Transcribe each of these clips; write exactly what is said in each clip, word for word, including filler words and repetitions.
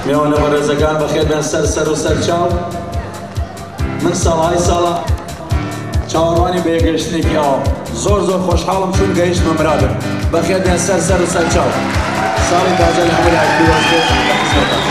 میوانەوە ڕێزەکان بەخێر بێن سەر سەر و سەر چاو من ساڵهای ساڵە چاوەڕوانی بە یەکگەشتنێکی ئەوە زۆر زۆر خۆشحاڵم چون گەیشتمە مرادم بەخێر بێن سەر سەر و سەر چاو ساڵی تازە لە هەموو لای پیرۆز بێت لە خزمەتتان.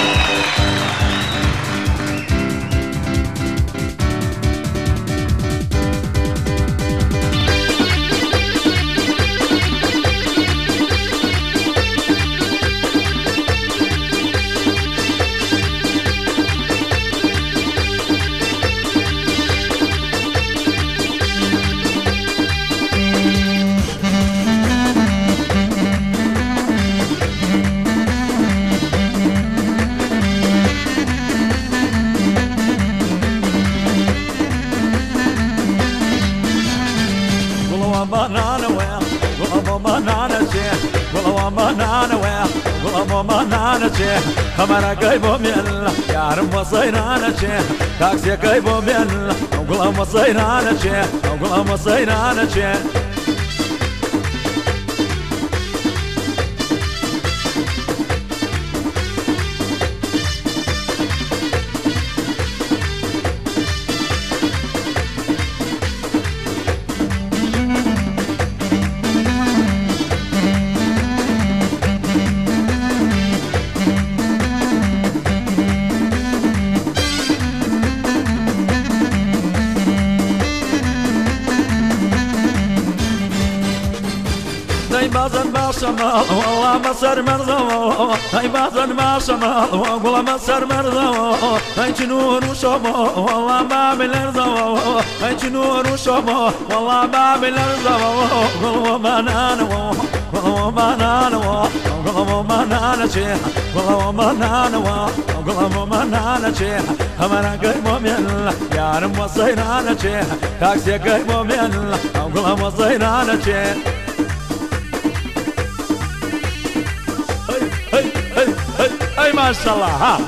همانا قايبو ميلا يارم وصينانا شيخ تاكسي قايبو ميلا وقلهم وصينانا شيخ وقلهم وصينانا شيخ بازن ما شمال والله ما سر مرضو هاي بازن ما شمال والله ما سر مرضو هاي جنون وشمو والله ما بالارضو هاي جنون وشمو والله ما بالارضو قلوا بنانو قلوا بنانو قلوا بنانا شيخ قلوا بنانو قلوا بنانا شيخ همنا قيمو ميلا يا رم وصينانا شيخ تاكسي قيمو ميلا قلوا وصينانا شيخ اي ما شاء الله ها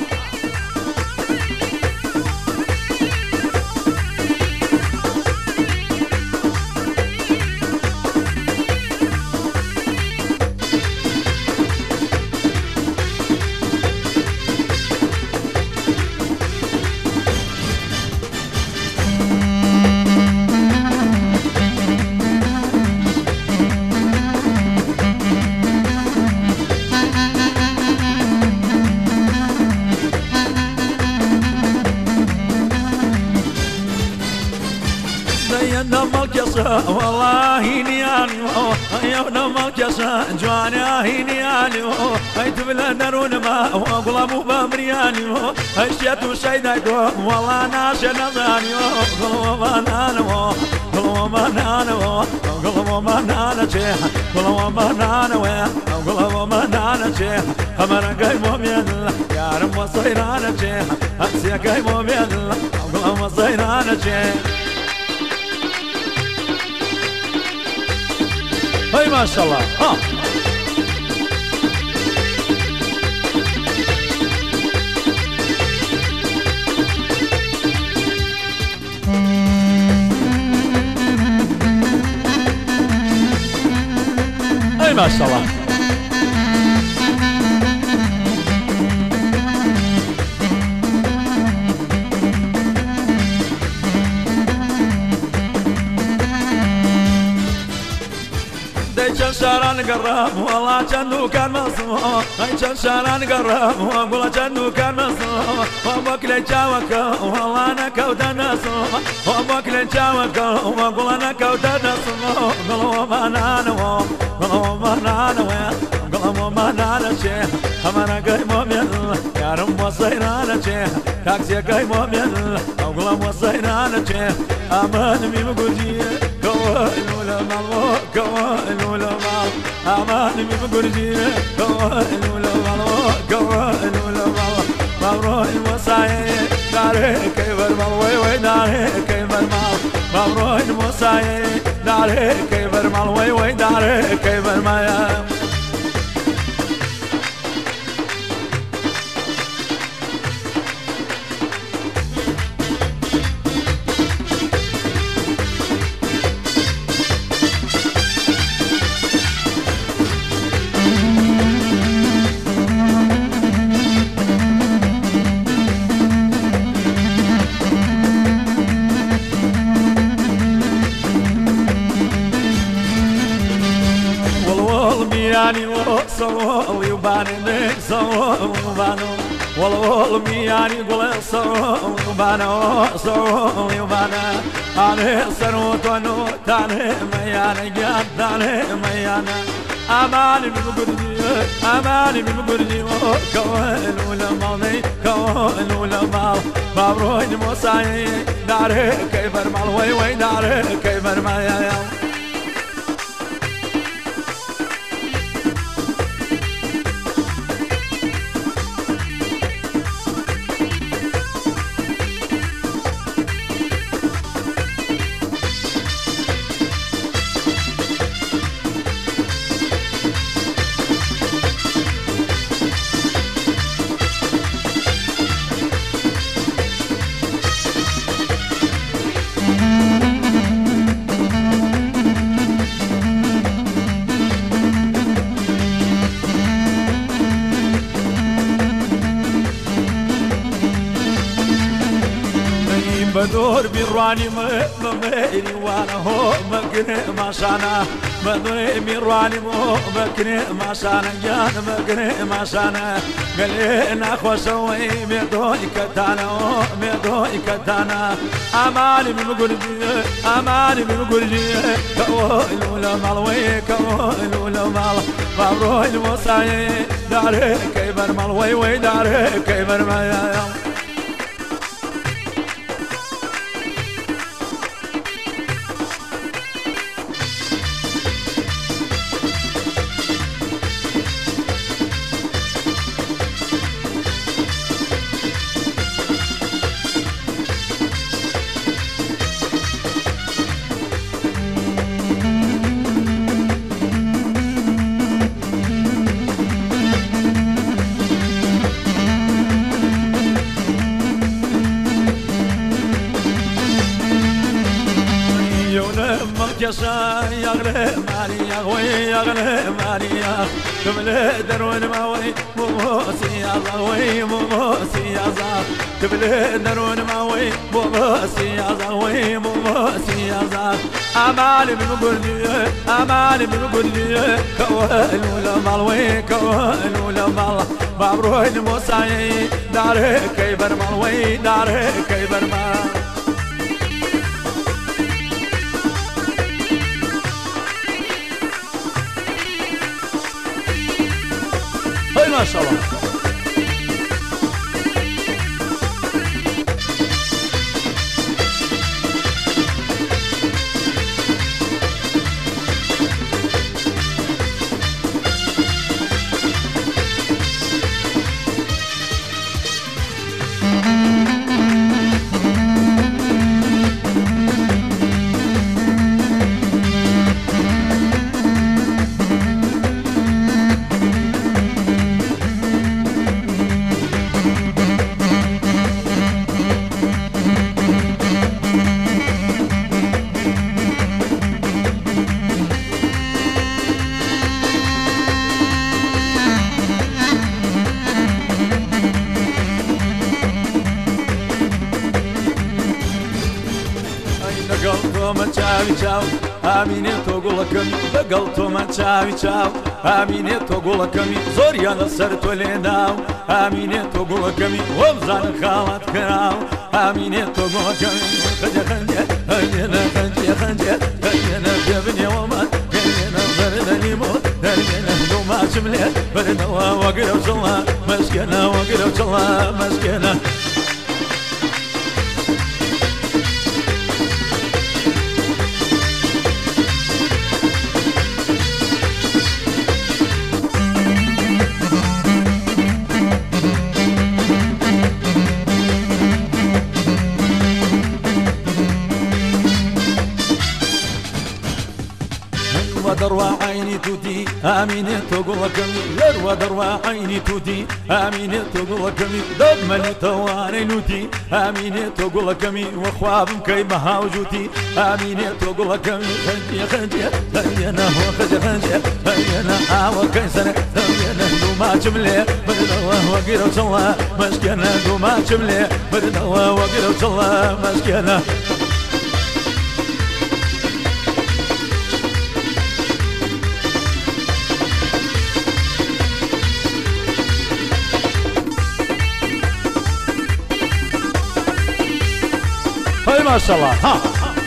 والله نيالي يا نمك يا جواني هينيالي هاي تبلا نرون ما وقول ابو بامريالي هاي شيت وشيدايدو والله ناش نزاني قلوا بنانو قلوا بنانو قلوا بنانا شيخ قلوا بنانو قلوا بنانا شيخ همنا قايمو ميلا يا رب وصينانا شيخ امسي قايمو ميلا قلوا وصينانا شيخ هاي ما شاء الله ها هاي ما شاء الله شاران قرب والله جنو كان مصموم هاي شاران قرب والله جنو كان مصموم وابوك لجاوك والله انا كود نصوم وابوك لجاوك والله انا كود نصوم قلوا بنانو قلوا بنانو قلوا بنانا شيخ همنا قايمو ميلا يا رب وصينانا شيخ تاكسي قايمو ميلا قلوا وصينانا شيخ امان مي بقولي كوين ولا مالو كوين ولا مال امان مي بقولي كوين ولا مالو كوين ولا مال مبروك المساعي داري كيف المال وي وي داري كيف المال مبروك المساعي داري كيف المال وي وي داري كيف المال مياني وصولي وباني صولي وبانو والله مياني قول صولي وبانو صولي وبانا أنا سنوت ونوت أنا ميانا جاد أنا ميانا أماني بمقردي أماني بمقردي كوين ولا مالي كوين ولا مال مبروين موسعي داري كيف المال وي وي داري كيف المال بدور بيرواني مميري وانا هو مكني ما شانا بدور بيرواني مو مكني ما شانا جان مكني ما شانا قلينا خوشوي ميدوي كتانا ميدوي كتانا امالي بمقولي امالي بمقولي كويل ولا مالوي كويل ولا مال مبروي الموسعي داري كيبر مالوي وي داري كيبر مايا يسا يغلي مالي يغوي يغلي مالي تبلي درون ماوي موسي يا زغوي موسي يا زغ تبلي درون ماوي موسي يا زغوي موسي يا زغ أمالي بمقولي أمالي بمقولي كوال ولا مالوي كوال ولا مال بابروي الموسعي داري كيبر مالوي داري كيبر مال ما شاء الله ما تشاوي تشاو امينه تقول كم بقلتو ما تشاوي تشاو امينه تقول كم زور يا نصرت وليناو امينه تقول كم وبزان خالت كراو امينه تقول كم خنجه خنجه خنجه خنجه خنجه خنجه جبني وما خنجه زردني مو خنجه دوما شملت بدنا وقرب صلا مسكنا وقرب صلا مسكنا دروا عيني تودي امينه تقول كمي دروا دروا عيني تودي امينه تقول كمي دمني تواني نوتي امينه تقول كمي وخواب كي بهاوجوتي امينه تقول كمي خنجي خنجي خنجنا هو خنجي خنجي خنجنا او كيسر خنجنا دوما جمله بدنا وقيرو صلا مسكنا دوما جمله بدنا وقيرو صلا مسكنا ما شاء الله ها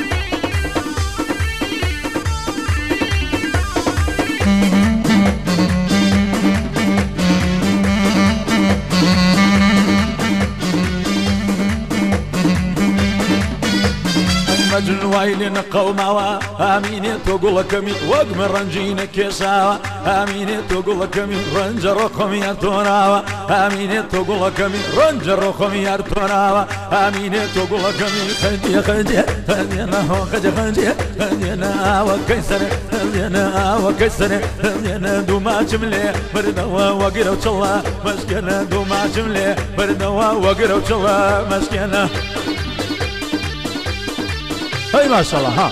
مجن وايلين قوما اميني تقول كمي وقم رنجين كيساوا اميني تقول كمي رنج رقم يا توراوا اميني تقول كمي رنج رقم يا توراوا اميني تقول كمي خدي خدي خدينا هو خدي خدي خدينا وكسر خدينا وكسر خدينا دوما جمله بردوا وقروا تشلا مسكنا دوما جمله بردوا وقروا تشلا مسكنا هاي ما شاء الله ها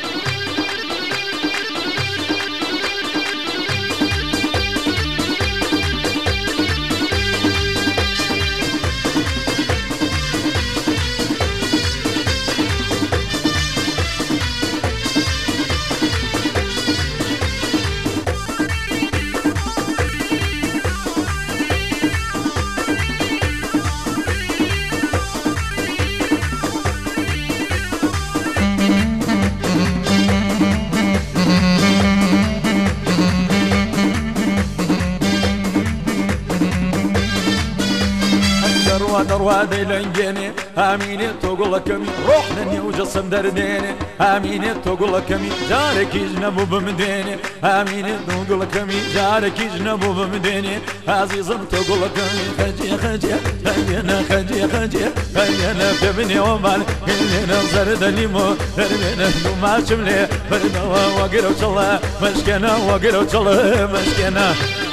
دروا ديلنجيني اميني تقول كمي روحنا وجسم درديني اميني تقول كمي جارك يجنبو بمديني اميني تقول كمي جارك يجنبو بمديني عزيزم تقول كمي خجي خجي خجينا خجي خجي خجينا في ابني ومال خلينا زرد ليمو خلينا دوما شملي بردوا وقروا شلا مشكنا وقروا شلا مشكنا